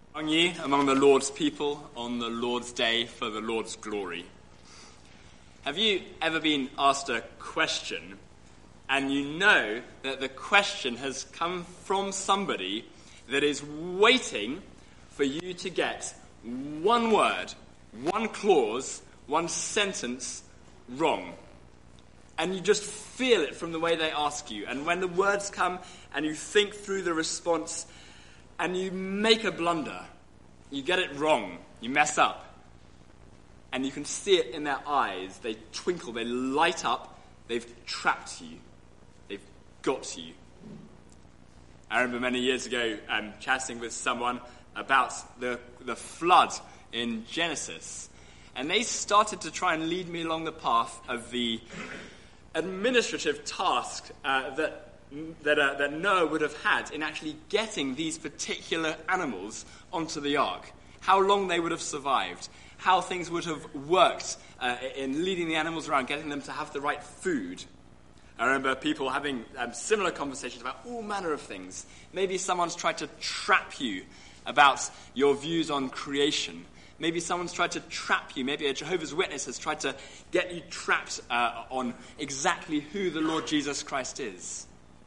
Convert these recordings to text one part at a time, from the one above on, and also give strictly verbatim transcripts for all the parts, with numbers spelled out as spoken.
Among you, among the Lord's people, on the Lord's day for the Lord's glory. Have you ever been asked a question and you know that the question has come from somebody that is waiting for you to get one word, one clause, one sentence wrong? And you just feel it from the way they ask you. And when the words come and you think through the response and you make a blunder, you get it wrong, you mess up, and you can see it in their eyes. They twinkle, they light up, they've trapped you, they've got you. I remember many years ago um, chatting with someone about the, the flood in Genesis, and they started to try and lead me along the path of the administrative task uh, that that, uh, that Noah would have had in actually getting these particular animals onto the ark, how long they would have survived, how things would have worked uh, in leading the animals around, getting them to have the right food. I remember people having um, similar conversations about all manner of things. Maybe someone's tried to trap you about your views on creation. Maybe someone's tried to trap you. Maybe a Jehovah's Witness has tried to get you trapped uh, on exactly who the Lord Jesus Christ is.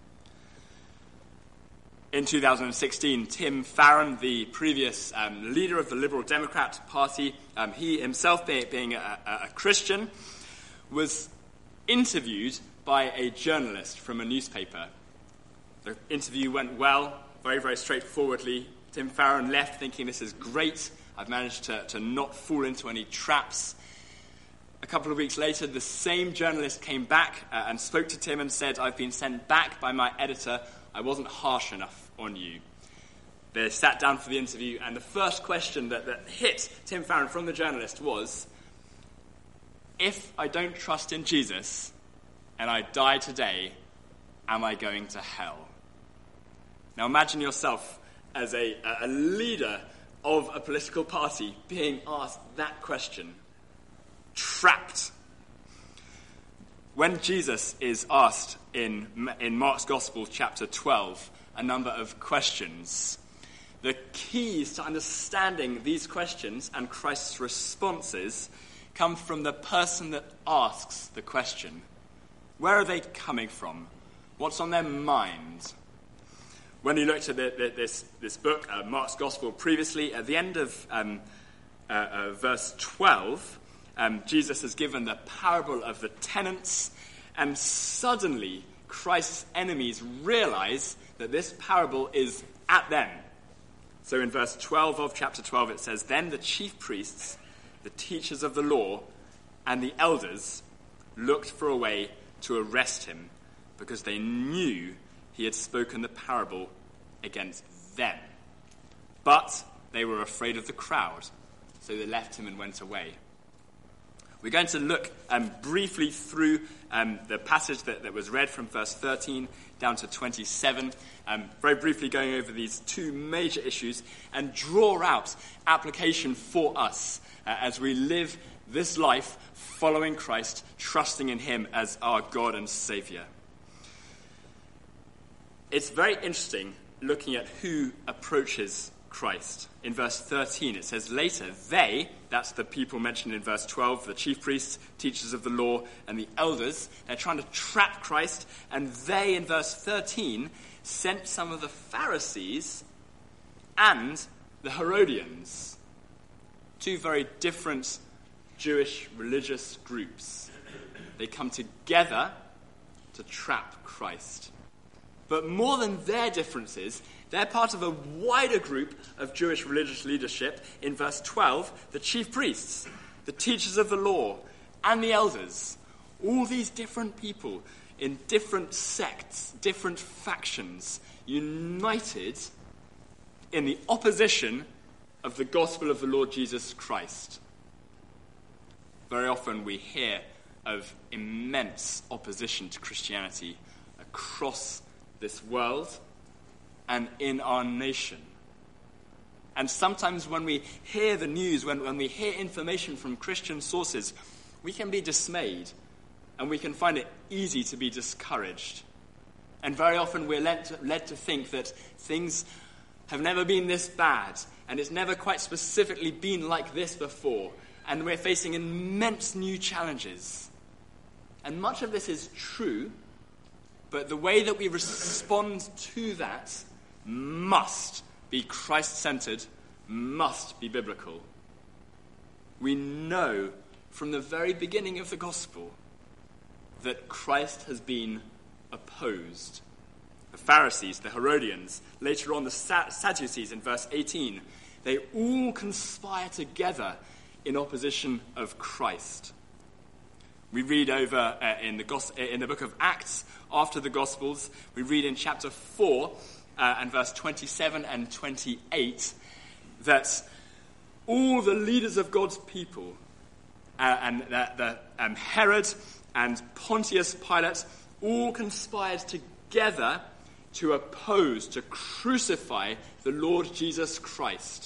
In two thousand sixteen, Tim Farron, the previous um, leader of the Liberal Democrat Party, um, he himself being, being a, a Christian, was interviewed by a journalist from a newspaper. The interview went well, very, very straightforwardly. Tim Farron left thinking, this is great. I've managed to, to not fall into any traps. A couple of weeks later, the same journalist came back uh, and spoke to Tim and said, I've been sent back by my editor. I wasn't harsh enough on you. They sat down for the interview, and the first question that, that hit Tim Farron from the journalist was, if I don't trust in Jesus and I die today, am I going to hell? Now imagine yourself as a, a leader of a political party being asked that question. Trapped. When Jesus is asked in, in Mark's Gospel, chapter twelve, a number of questions, the keys to understanding these questions and Christ's responses come from the person that asks the question. Where are they coming from? What's on their mind? When you looked at the, the, this, this book, uh, Mark's Gospel, previously, at the end of um, uh, uh, verse twelve, Um, Jesus has given the parable of the tenants, and suddenly Christ's enemies realize that this parable is at them. So in verse twelve of chapter twelve it says, Then the chief priests, the teachers of the law, and the elders looked for a way to arrest him, because they knew he had spoken the parable against them. But they were afraid of the crowd, so they left him and went away. We're going to look um, briefly through um, the passage that, that was read from verse thirteen down to twenty-seven, um, very briefly going over these two major issues and draw out application for us uh, as we live this life following Christ, trusting in him as our God and Saviour. It's very interesting looking at who approaches Christ. In verse thirteen, it says, later, they, that's the people mentioned in verse twelve, the chief priests, teachers of the law, and the elders, they're trying to trap Christ, and they, in verse thirteen, sent some of the Pharisees and the Herodians, two very different Jewish religious groups. They come together to trap Christ. But more than their differences, they're part of a wider group of Jewish religious leadership. In verse twelve, the chief priests, the teachers of the law, and the elders. All these different people in different sects, different factions, united in the opposition of the gospel of the Lord Jesus Christ. Very often we hear of immense opposition to Christianity across this world and in our nation. And sometimes when we hear the news, when, when we hear information from Christian sources, we can be dismayed and we can find it easy to be discouraged. And very often we're led to, led to think that things have never been this bad, and it's never quite specifically been like this before, and we're facing immense new challenges. And much of this is true, but the way that we respond to that must be Christ-centered, must be biblical. We know from the very beginning of the gospel that Christ has been opposed. The Pharisees, the Herodians, later on the Sadducees in verse eighteen, they all conspire together in opposition of Christ. We read over uh, in, the gos- in the book of Acts, after the Gospels, we read in chapter four uh, and verse twenty-seven and twenty-eight that all the leaders of God's people, uh, and the, the, um, Herod and Pontius Pilate, all conspired together to oppose, to crucify the Lord Jesus Christ.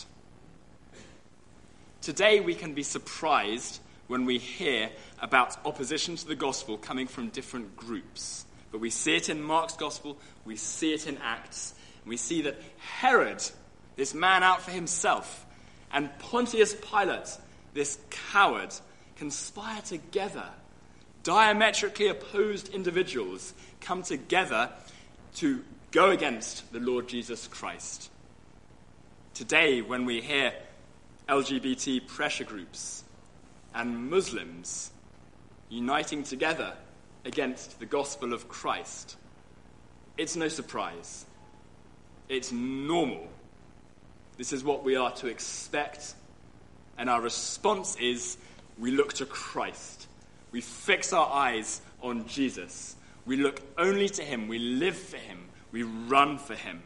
Today we can be surprised when we hear about opposition to the gospel coming from different groups. But we see it in Mark's gospel, we see it in Acts, and we see that Herod, this man out for himself, and Pontius Pilate, this coward, conspire together. Diametrically opposed individuals come together to go against the Lord Jesus Christ. Today, when we hear L G B T pressure groups and Muslims uniting together against the gospel of Christ, it's no surprise. It's normal. This is what we are to expect, and our response is we look to Christ. We fix our eyes on Jesus. We look only to him. We live for him. We run for him.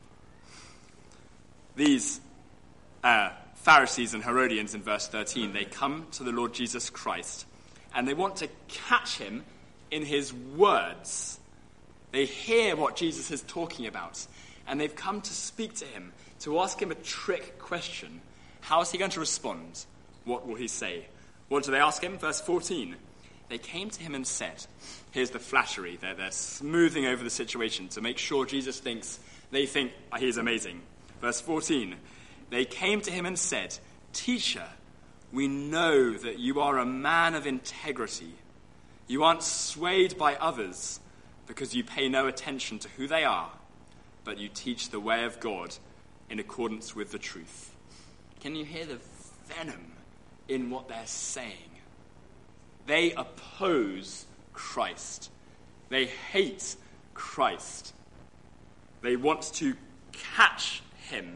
These uh, Pharisees and Herodians in verse thirteen, they come to the Lord Jesus Christ, and they want to catch him in his words. They hear what Jesus is talking about, and they've come to speak to him, to ask him a trick question. How is he going to respond? What will he say? What do they ask him? Verse fourteen. They came to him and said, here's the flattery. They're, they're smoothing over the situation to make sure Jesus thinks, they think oh, he's amazing. Verse fourteen. They came to him and said, Teacher, we know that you are a man of integrity. You aren't swayed by others because you pay no attention to who they are, but you teach the way of God in accordance with the truth. Can you hear the venom in what they're saying? They oppose Christ. They hate Christ. They want to catch him.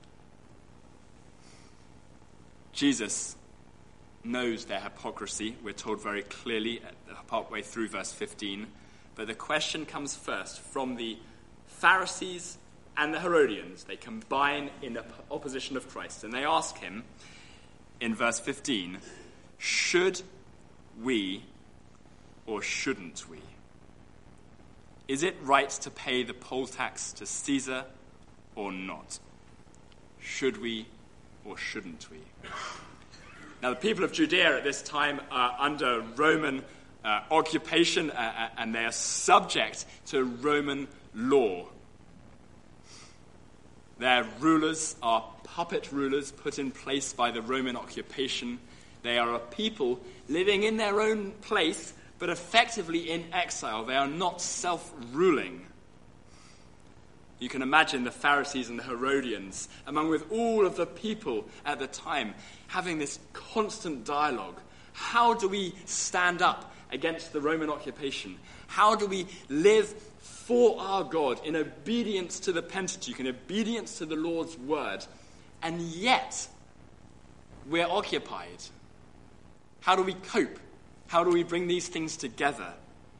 Jesus knows their hypocrisy, we're told very clearly partway through verse fifteen. But the question comes first from the Pharisees and the Herodians. They combine in opposition of Christ. And they ask him in verse fifteen, should we or shouldn't we? Is it right to pay the poll tax to Caesar or not? Should we or shouldn't we? Now, the people of Judea at this time are under Roman uh, occupation, uh, and they are subject to Roman law. Their rulers are puppet rulers put in place by the Roman occupation. They are a people living in their own place, but effectively in exile. They are not self-ruling. You can imagine the Pharisees and the Herodians, among with all of the people at the time, having this constant dialogue. How do we stand up against the Roman occupation? How do we live for our God in obedience to the Pentateuch, in obedience to the Lord's word? And yet, we're occupied. How do we cope? How do we bring these things together?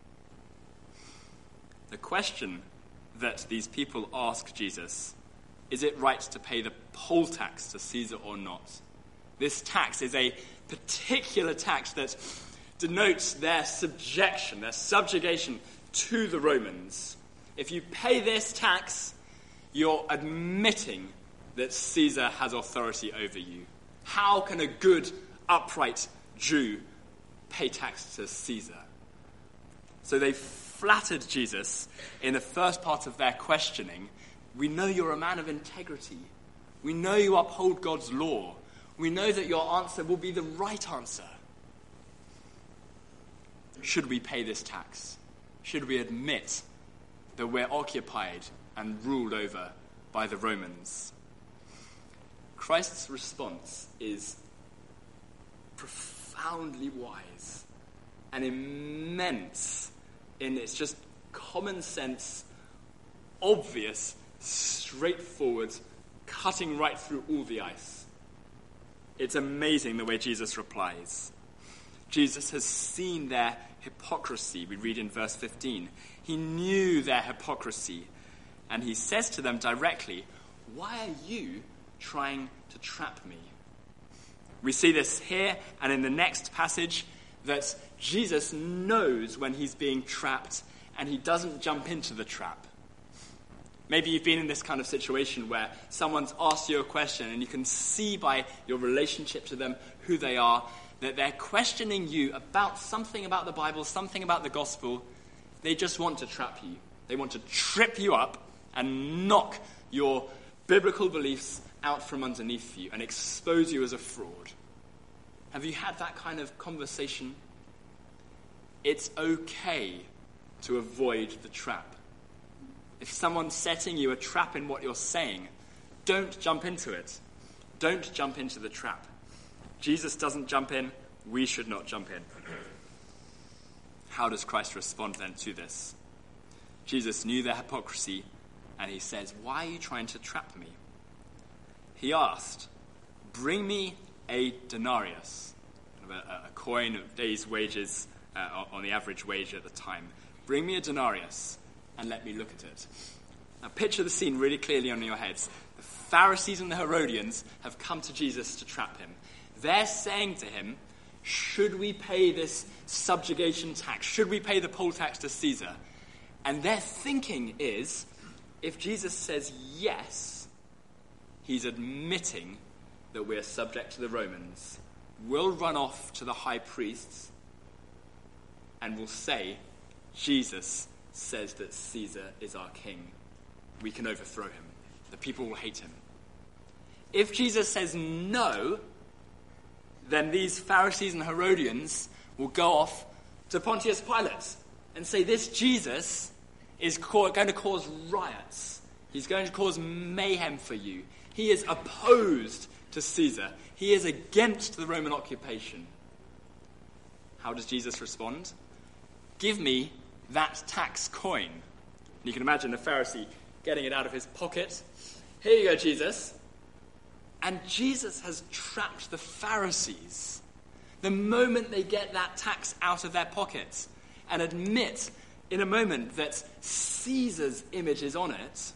The question that these people ask Jesus, is it right to pay the poll tax to Caesar or not? This tax is a particular tax that denotes their subjection, their subjugation to the Romans. If you pay this tax, you're admitting that Caesar has authority over you. How can a good, upright Jew pay tax to Caesar? So they flattered Jesus in the first part of their questioning We know you're a man of integrity. We know you uphold God's law. We know that your answer will be the right answer. Should we pay this tax? Should we admit that we're occupied and ruled over by the Romans? Christ's response is profoundly wise and immense in its just common sense, obvious, straightforward, cutting right through all the ice. It's amazing the way Jesus replies. Jesus has seen their hypocrisy, we read in verse fifteen. He knew their hypocrisy, and he says to them directly, "Why are you trying to trap me?" We see this here and in the next passage, that Jesus knows when he's being trapped, and he doesn't jump into the trap. Maybe you've been in this kind of situation where someone's asked you a question and you can see by your relationship to them who they are, that they're questioning you about something about the Bible, something about the gospel. They just want to trap you. They want to trip you up and knock your biblical beliefs out from underneath you and expose you as a fraud. Have you had that kind of conversation? It's okay to avoid the trap. If someone's setting you a trap in what you're saying, don't jump into it. Don't jump into the trap. Jesus doesn't jump in. We should not jump in. How does Christ respond then to this? Jesus knew their hypocrisy, and he says, "Why are you trying to trap me?" He asked, "Bring me a denarius," a, a coin of day's wages, uh, on the average wage at the time. "Bring me a denarius and let me look at it." Now picture the scene really clearly on your heads. The Pharisees and the Herodians have come to Jesus to trap him. They're saying to him, should we pay this subjugation tax? Should we pay the poll tax to Caesar? And their thinking is, if Jesus says yes, he's admitting that we're subject to the Romans. We'll run off to the high priests and we'll say, Jesus says that Caesar is our king. We can overthrow him. The people will hate him. If Jesus says no, then these Pharisees and Herodians will go off to Pontius Pilate and say, this Jesus is going to cause riots. He's going to cause mayhem for you. He is opposed to Caesar. He is against the Roman occupation. How does Jesus respond? Give me that tax coin. And you can imagine a Pharisee getting it out of his pocket. Here you go, Jesus. And Jesus has trapped the Pharisees. The moment they get that tax out of their pockets and admit in a moment that Caesar's image is on it,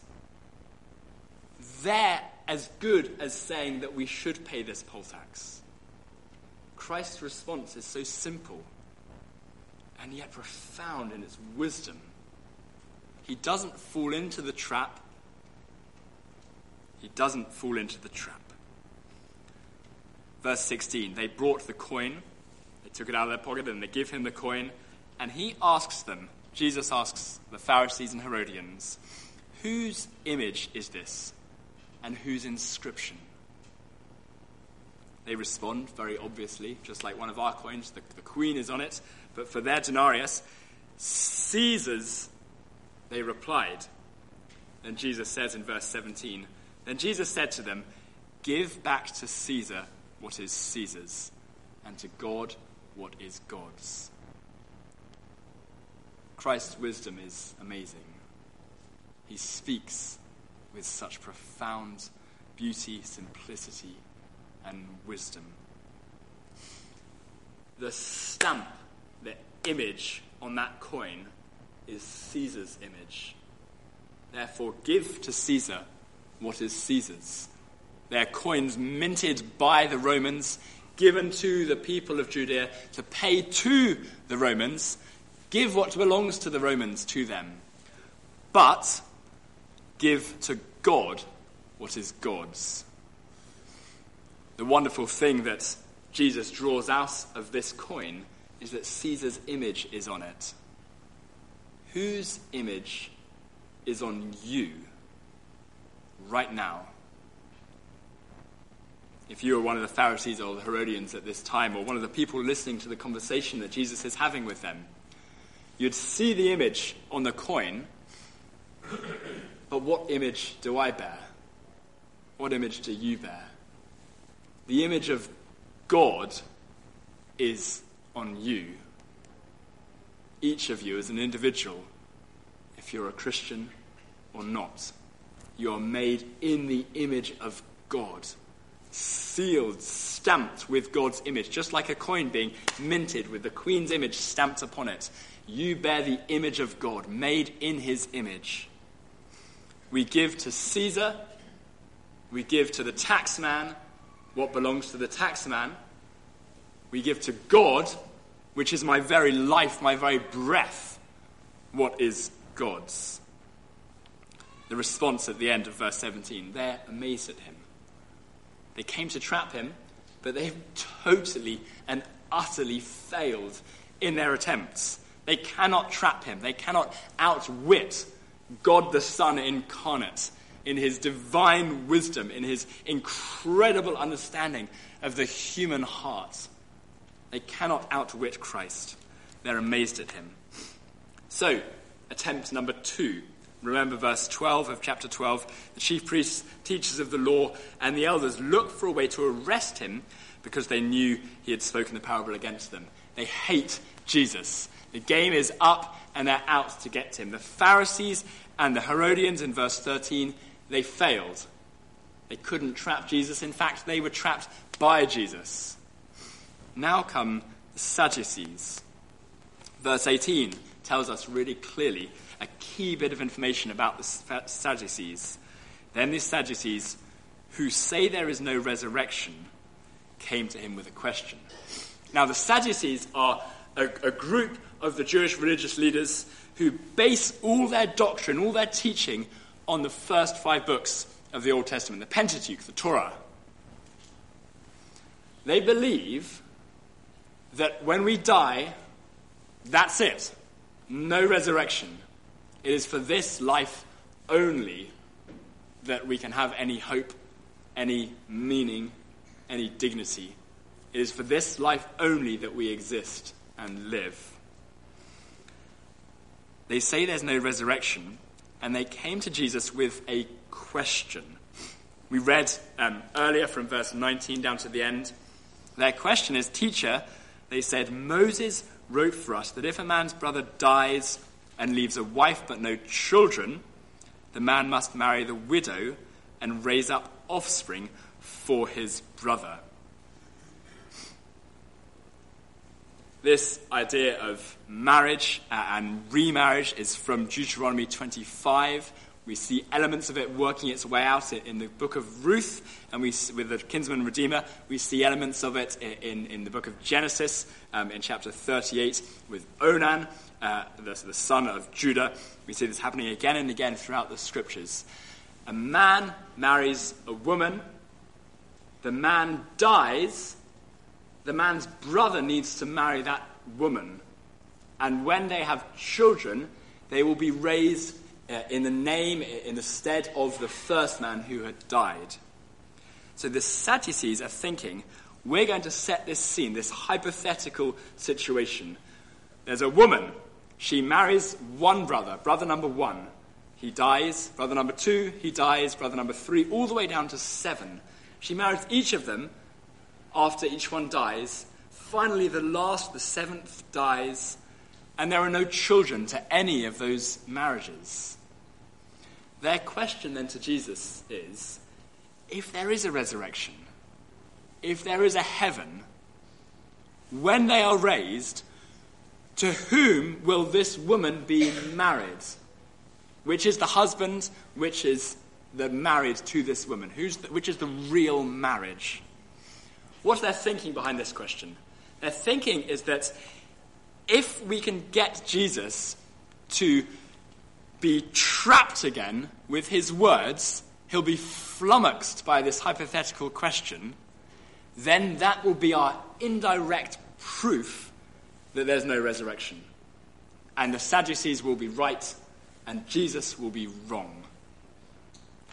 they're as good as saying that we should pay this poll tax. Christ's response is so simple and yet profound in its wisdom. He doesn't fall into the trap. He doesn't fall into the trap. Verse sixteen, they brought the coin, they took it out of their pocket and they give him the coin, and he asks them, Jesus asks the Pharisees and Herodians, whose image is this and whose inscription? They respond very obviously, just like one of our coins, the, the queen is on it, but for their denarius, Caesar's, they replied. And Jesus says in verse seventeen, then Jesus said to them, give back to Caesar what is Caesar's, and to God what is God's. Christ's wisdom is amazing. He speaks with such profound beauty, simplicity, and wisdom. The stamp, the image on that coin is Caesar's image. Therefore, give to Caesar what is Caesar's. They're coins minted by the Romans, given to the people of Judea to pay to the Romans. Give what belongs to the Romans to them. But give to God what is God's. The wonderful thing that Jesus draws out of this coin is that Caesar's image is on it. Whose image is on you? right now. If you were one of the Pharisees or the Herodians at this time, or one of the people listening to the conversation that Jesus is having with them, you'd see the image on the coin, but what image do I bear? What image do you bear? The image of God is on you. Each of you as an individual, if you're a Christian or not, you are made in the image of God. Sealed, stamped with God's image, just like a coin being minted with the Queen's image stamped upon it. You bear the image of God, made in his image. We give to Caesar, we give to the taxman what belongs to the taxman. We give to God, which is my very life, my very breath, what is God's. The response at the end of verse seventeen, they're amazed at him. They came to trap him, but they've totally and utterly failed in their attempts. They cannot trap him. They cannot outwit God the Son incarnate in his divine wisdom, in his incredible understanding of the human heart. They cannot outwit Christ. They're amazed at him. So, attempt number two. Remember verse twelve of chapter twelve. The chief priests, teachers of the law, and the elders looked for a way to arrest him because they knew he had spoken the parable against them. They hate Jesus. The game is up and they're out to get him. The Pharisees and the Herodians in verse thirteen, they failed. They couldn't trap Jesus. In fact, they were trapped by Jesus. Now come the Sadducees. Verse eighteen tells us really clearly a key bit of information about the Sadducees. Then the Sadducees, who say there is no resurrection, came to him with a question. Now, the Sadducees are a, a group of the Jewish religious leaders who base all their doctrine, all their teaching, on the first five books of the Old Testament, the Pentateuch, the Torah. They believe that when we die, that's it. No resurrection. It is for this life only that we can have any hope, any meaning, any dignity. It is for this life only that we exist and live. They say there's no resurrection, and they came to Jesus with a question. We read um, earlier from verse nineteen down to the end. Their question is, Teacher, they said, Moses wrote for us that if a man's brother dies and leaves a wife but no children, the man must marry the widow and raise up offspring for his brother. This idea of marriage and remarriage is from Deuteronomy twenty-five. We see elements of it working its way out in the book of Ruth, and we, with the kinsman redeemer, we see elements of it in, in the book of Genesis, um, in chapter thirty-eight, with Onan, uh, the, the son of Judah. We see this happening again and again throughout the scriptures. A man marries a woman, the man dies, the man's brother needs to marry that woman, and when they have children, they will be raised Uh, in the name, in the stead of the first man who had died. So the Sadducees are thinking, we're going to set this scene, this hypothetical situation. There's a woman. She marries one brother, brother number one. He dies. Brother number two, he dies. Brother number three, all the way down to seven. She marries each of them after each one dies. Finally, the last, the seventh, dies. And there are no children to any of those marriages. Their question then to Jesus is, if there is a resurrection, if there is a heaven, when they are raised, to whom will this woman be married? Which is the husband, which is the married to this woman? Who's the, which is the real marriage? What they're thinking behind this question? Their thinking is that if we can get Jesus to be trapped again with his words, he'll be flummoxed by this hypothetical question, then that will be our indirect proof that there's no resurrection. And the Sadducees will be right, and Jesus will be wrong.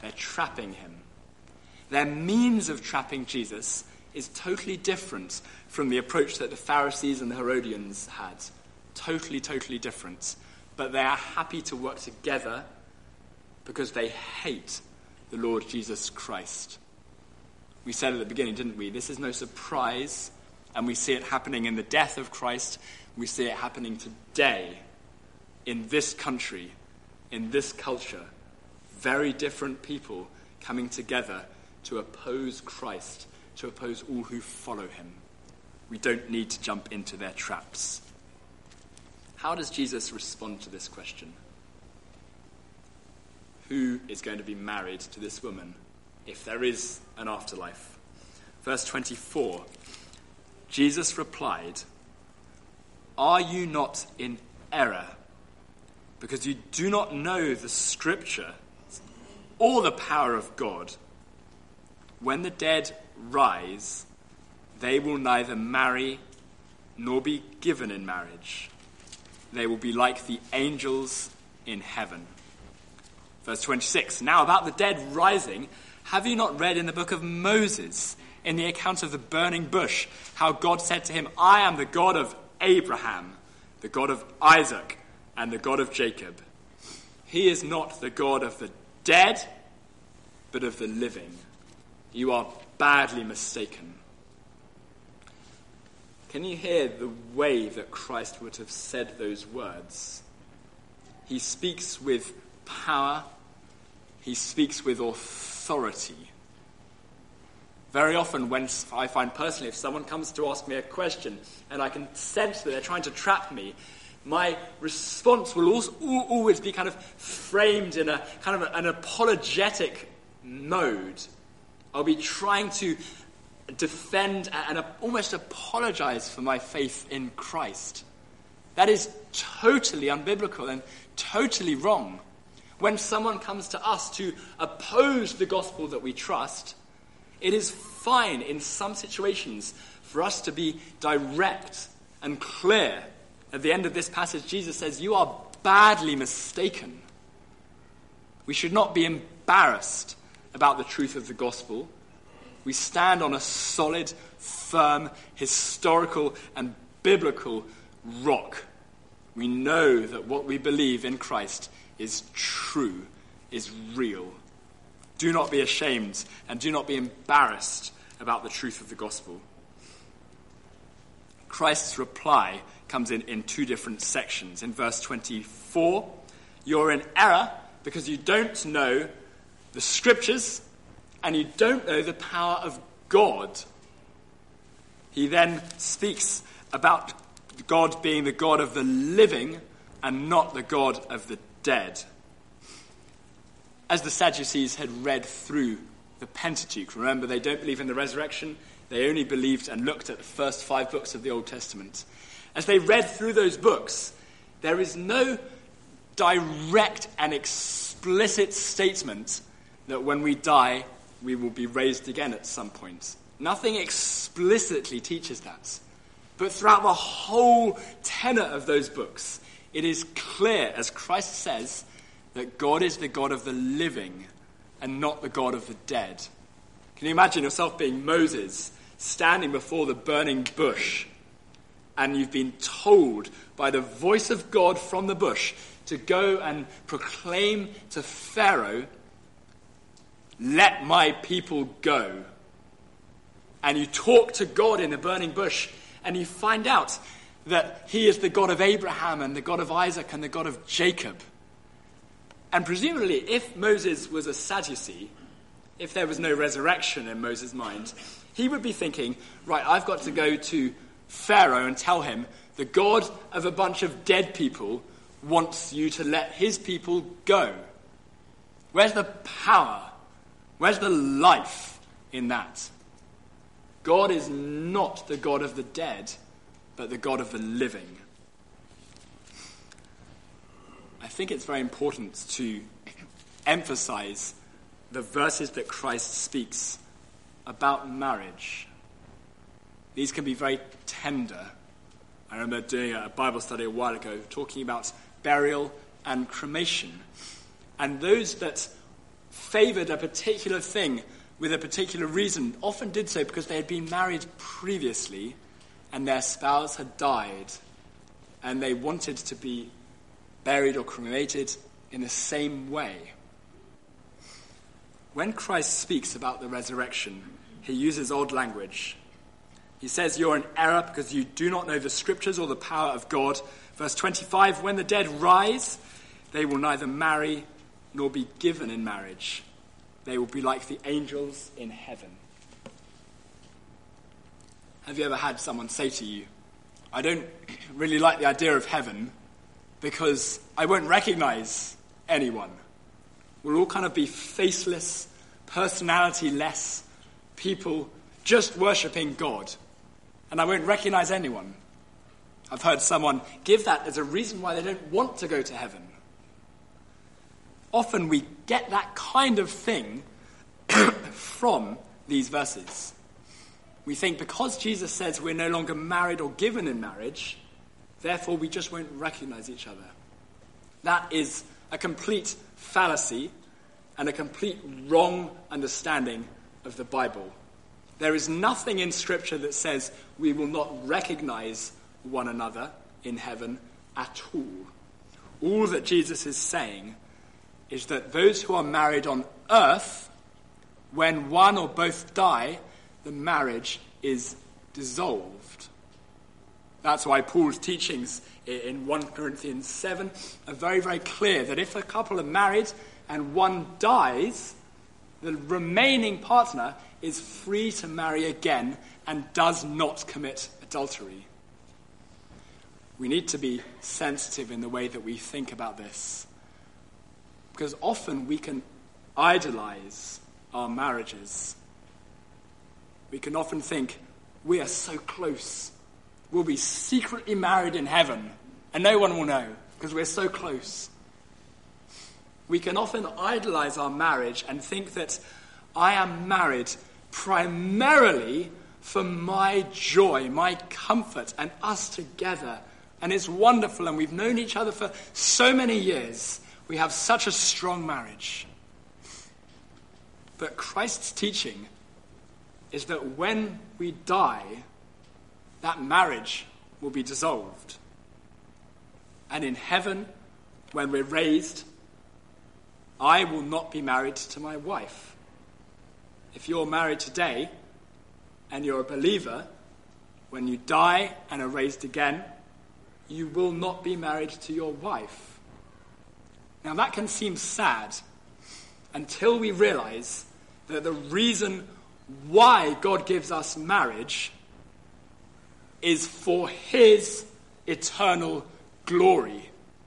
They're trapping him. Their means of trapping Jesus is totally different from the approach that the Pharisees and the Herodians had. Totally, totally different. But they are happy to work together because they hate the Lord Jesus Christ. We said at the beginning, didn't we? This is no surprise, and we see it happening in the death of Christ. We see it happening today in this country, in this culture. Very different people coming together to oppose Christ, to oppose all who follow him. We don't need to jump into their traps. How does Jesus respond to this question? Who is going to be married to this woman if there is an afterlife? Verse twenty-four, Jesus replied, "Are you not in error because you do not know the scripture or the power of God? When the dead rise, they will neither marry nor be given in marriage. They will be like the angels in heaven." Verse twenty-six, "Now about the dead rising, have you not read in the book of Moses, in the account of the burning bush, how God said to him, 'I am the God of Abraham, the God of Isaac, and the God of Jacob'? He is not the God of the dead, but of the living. You are badly mistaken." Can you hear the way that Christ would have said those words? He speaks with power. He speaks with authority. Very often when I find personally, if someone comes to ask me a question and I can sense that they're trying to trap me, my response will also always be kind of framed in a kind of an apologetic mode. I'll be trying to defend and almost apologize for my faith in Christ. That is totally unbiblical and totally wrong. When someone comes to us to oppose the gospel that we trust, it is fine in some situations for us to be direct and clear. At the end of this passage, Jesus says, "You are badly mistaken." We should not be embarrassed about the truth of the gospel. We stand on a solid, firm, historical, and biblical rock. We know that what we believe in Christ is true, is real. Do not be ashamed and do not be embarrassed about the truth of the gospel. Christ's reply comes in, in two different sections. In verse twenty-four, "You're in error because you don't know the scriptures and you don't know the power of God." He then speaks about God being the God of the living and not the God of the dead. As the Sadducees had read through the Pentateuch, remember, they don't believe in the resurrection. They only believed and looked at the first five books of the Old Testament. As they read through those books, there is no direct and explicit statement that when we die, we will be raised again at some point. Nothing explicitly teaches that. But throughout the whole tenor of those books, it is clear, as Christ says, that God is the God of the living and not the God of the dead. Can you imagine yourself being Moses, standing before the burning bush, and you've been told by the voice of God from the bush to go and proclaim to Pharaoh, "Let my people go." And you talk to God in the burning bush, and you find out that he is the God of Abraham and the God of Isaac and the God of Jacob. And presumably, if Moses was a Sadducee, if there was no resurrection in Moses' mind, he would be thinking, right, I've got to go to Pharaoh and tell him the God of a bunch of dead people wants you to let his people go. Where's the power? Where's the life in that? God is not the God of the dead, but the God of the living. I think it's very important to emphasize the verses that Christ speaks about marriage. These can be very tender. I remember doing a Bible study a while ago talking about burial and cremation. And those that favoured a particular thing with a particular reason, often did so because they had been married previously and their spouse had died and they wanted to be buried or cremated in the same way. When Christ speaks about the resurrection, he uses odd language. He says, you're in error because you do not know the scriptures or the power of God. Verse twenty-five, when the dead rise, they will neither marry nor be given in marriage. They will be like the angels in heaven. Have you ever had someone say to you, I don't really like the idea of heaven because I won't recognize anyone. We'll all kind of be faceless, personality-less people just worshipping God. And I won't recognize anyone. I've heard someone give that as a reason why they don't want to go to heaven. Often we get that kind of thing from these verses. We think because Jesus says we're no longer married or given in marriage, therefore we just won't recognize each other. That is a complete fallacy and a complete wrong understanding of the Bible. There is nothing in Scripture that says we will not recognize one another in heaven at all. All that Jesus is saying is that those who are married on earth, when one or both die, the marriage is dissolved. That's why Paul's teachings in First Corinthians seven are very, very clear that if a couple are married and one dies, the remaining partner is free to marry again and does not commit adultery. We need to be sensitive in the way that we think about this, because often we can idolize our marriages. We can often think, we are so close. We'll be secretly married in heaven, and no one will know, because we're so close. We can often idolize our marriage and think that I am married primarily for my joy, my comfort, and us together. And it's wonderful, and we've known each other for so many years. We have such a strong marriage. But Christ's teaching is that when we die, that marriage will be dissolved. And in heaven, when we're raised, I will not be married to my wife. If you're married today and you're a believer, when you die and are raised again, you will not be married to your wife. Now that can seem sad until we realize that the reason why God gives us marriage is for his eternal glory.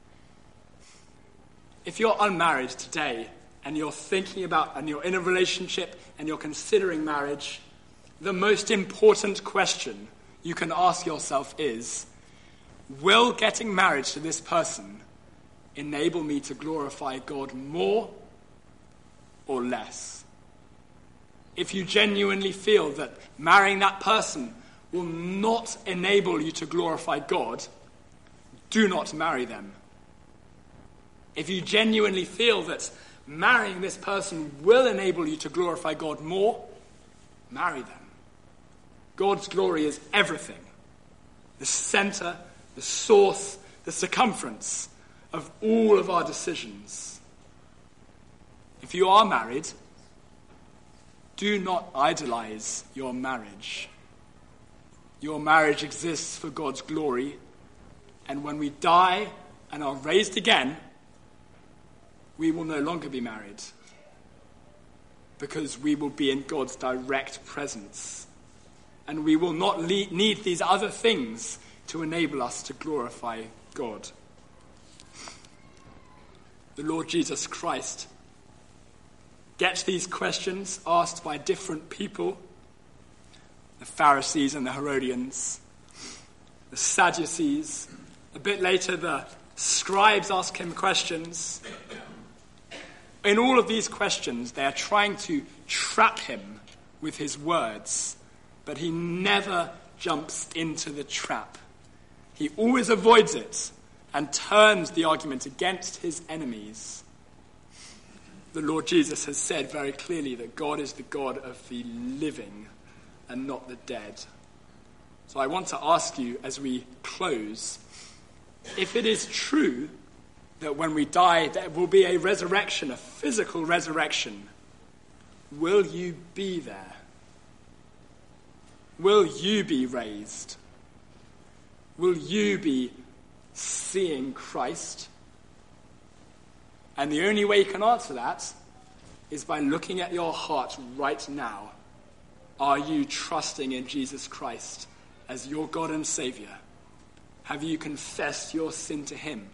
If you're unmarried today and you're thinking about, and you're in a relationship and you're considering marriage, the most important question you can ask yourself is, will getting married to this person enable me to glorify God more or less? If you genuinely feel that marrying that person will not enable you to glorify God, do not marry them. If you genuinely feel that marrying this person will enable you to glorify God more, marry them. God's glory is everything. The center, the source, the circumference of all of our decisions. If you are married, do not idolize your marriage. Your marriage exists for God's glory, and when we die and are raised again, we will no longer be married, because we will be in God's direct presence, and we will not le- need these other things to enable us to glorify God. The Lord Jesus Christ gets these questions asked by different people, the Pharisees and the Herodians, the Sadducees. A bit later, the scribes ask him questions. In all of these questions, they are trying to trap him with his words, but he never jumps into the trap. He always avoids it and turns the argument against his enemies. The Lord Jesus has said very clearly that God is the God of the living and not the dead. So I want to ask you as we close, if it is true that when we die there will be a resurrection, a physical resurrection, will you be there? Will you be raised? Will you be seeing Christ? And the only way you can answer that is by looking at your heart right now. Are you trusting in Jesus Christ as your God and Savior? Have you confessed your sin to him?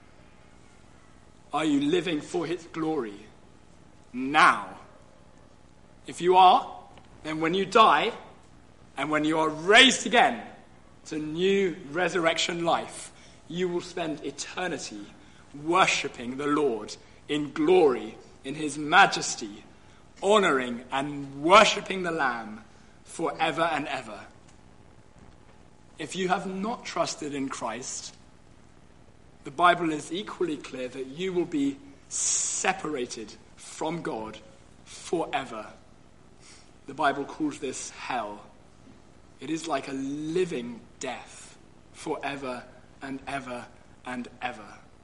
Are you living for his glory now? If you are, then when you die and when you are raised again to new resurrection life, you will spend eternity worshipping the Lord in glory, in his majesty, honoring and worshipping the Lamb forever and ever. If you have not trusted in Christ, the Bible is equally clear that you will be separated from God forever. The Bible calls this hell. It is like a living death forever and ever and ever.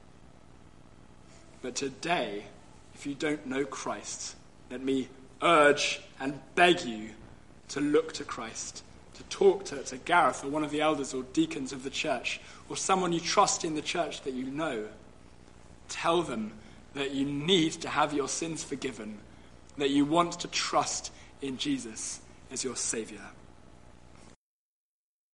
But today, if you don't know Christ, let me urge and beg you to look to Christ, to talk to, to Gareth or one of the elders or deacons of the church, or someone you trust in the church that you know. Tell them that you need to have your sins forgiven, that you want to trust in Jesus as your Savior.